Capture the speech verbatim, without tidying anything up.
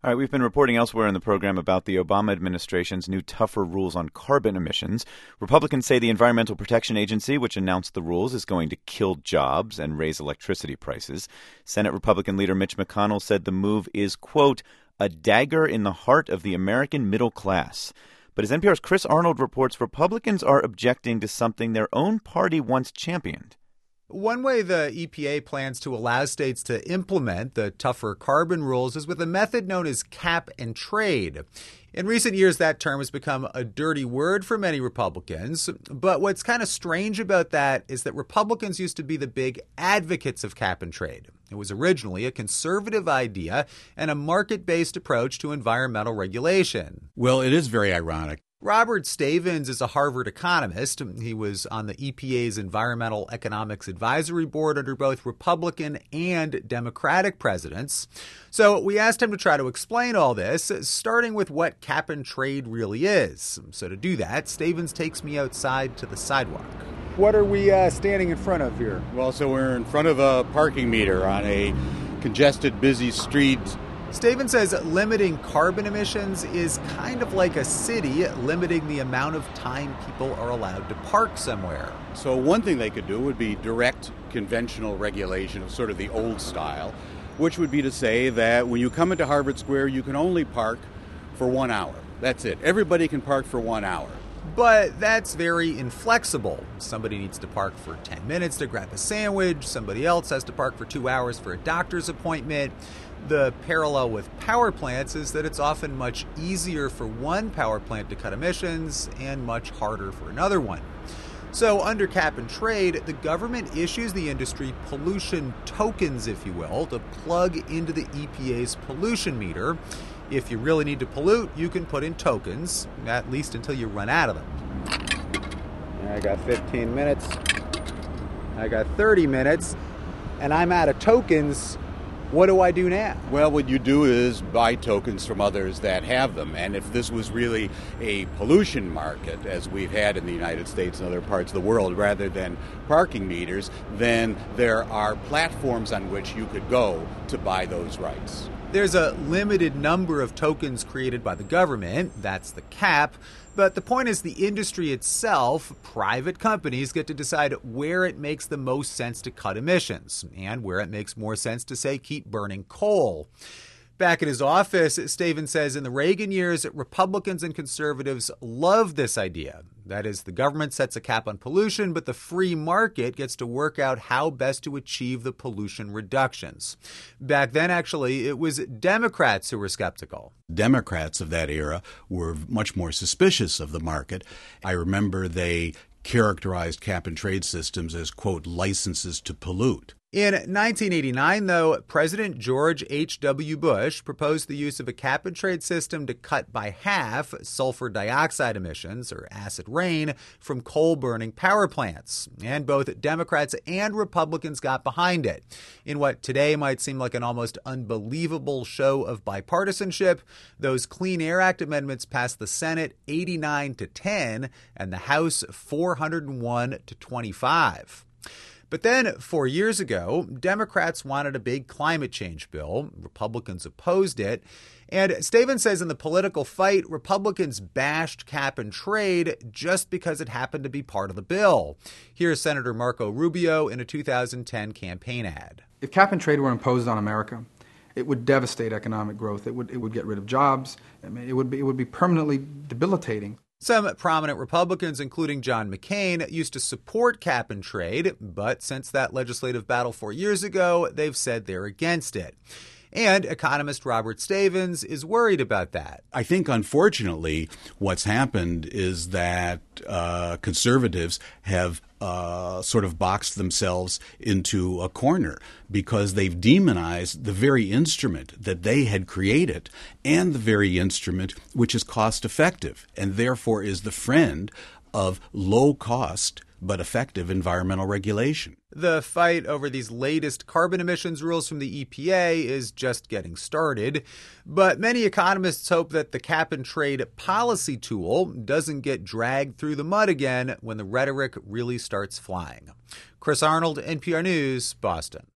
All right, we've been reporting elsewhere in the program about the Obama administration's new tougher rules on carbon emissions. Republicans say the Environmental Protection Agency, which announced the rules, is going to kill jobs and raise electricity prices. Senate Republican leader Mitch McConnell said the move is, quote, a dagger in the heart of the American middle class. But as N P R's Chris Arnold reports, Republicans are objecting to something their own party once championed. One way the E P A plans to allow states to implement the tougher carbon rules is with a method known as cap and trade. In recent years, that term has become a dirty word for many Republicans. But what's kind of strange about that is that Republicans used to be the big advocates of cap and trade. It was originally a conservative idea and a market-based approach to environmental regulation. Well, it is very ironic. Robert Stavins is a Harvard economist. He was on the E P A's Environmental Economics Advisory Board under both Republican and Democratic presidents. So we asked him to try to explain all this, starting with what cap and trade really is. So to do that, Stavins takes me outside to the sidewalk. What are we uh, standing in front of here? Well, so we're in front of a parking meter on a congested, busy street. Stavins says limiting carbon emissions is kind of like a city limiting the amount of time people are allowed to park somewhere. So one thing they could do would be direct conventional regulation of sort of the old style, which would be to say that when you come into Harvard Square, you can only park for one hour. That's it. Everybody can park for one hour. But that's very inflexible. Somebody needs to park for ten minutes to grab a sandwich. Somebody else has to park for two hours for a doctor's appointment. The parallel with power plants is that it's often much easier for one power plant to cut emissions and much harder for another one. So under cap and trade, the government issues the industry pollution tokens, if you will, to plug into the E P A's pollution meter. If you really need to pollute, you can put in tokens, at least until you run out of them. I got fifteen minutes. I got thirty minutes. And I'm out of tokens. What do I do now? Well, what you do is buy tokens from others that have them. And if this was really a pollution market, as we've had in the United States and other parts of the world, rather than parking meters, then there are platforms on which you could go to buy those rights. There's a limited number of tokens created by the government. That's the cap. But the point is the industry itself, private companies, get to decide where it makes the most sense to cut emissions and where it makes more sense to, say, keep burning coal. Back in his office, Stavins says in the Reagan years, Republicans and conservatives loved this idea. That is, the government sets a cap on pollution, but the free market gets to work out how best to achieve the pollution reductions. Back then, actually, it was Democrats who were skeptical. Democrats of that era were much more suspicious of the market. I remember they characterized cap and trade systems as, quote, licenses to pollute. In nineteen eighty-nine, though, President George H W. Bush proposed the use of a cap-and-trade system to cut by half sulfur dioxide emissions, or acid rain, from coal-burning power plants. And both Democrats and Republicans got behind it. In what today might seem like an almost unbelievable show of bipartisanship, those Clean Air Act amendments passed the Senate eighty-nine to ten and the House four hundred one to twenty-five. But then, four years ago, Democrats wanted a big climate change bill. Republicans opposed it. And Stavins says in the political fight, Republicans bashed cap and trade just because it happened to be part of the bill. Here's Senator Marco Rubio in a two thousand ten campaign ad. If cap and trade were imposed on America, it would devastate economic growth. It would it would get rid of jobs. I mean, it would be it would be permanently debilitating. Some prominent Republicans, including John McCain, used to support cap and trade, but since that legislative battle four years ago, they've said they're against it. And economist Robert Stavins is worried about that. I think, unfortunately, what's happened is that uh, conservatives have uh, sort of boxed themselves into a corner because they've demonized the very instrument that they had created and the very instrument which is cost effective and therefore is the friend of low cost but effective environmental regulation. The fight over these latest carbon emissions rules from the E P A is just getting started, but many economists hope that the cap and trade policy tool doesn't get dragged through the mud again when the rhetoric really starts flying. Chris Arnold, N P R News, Boston.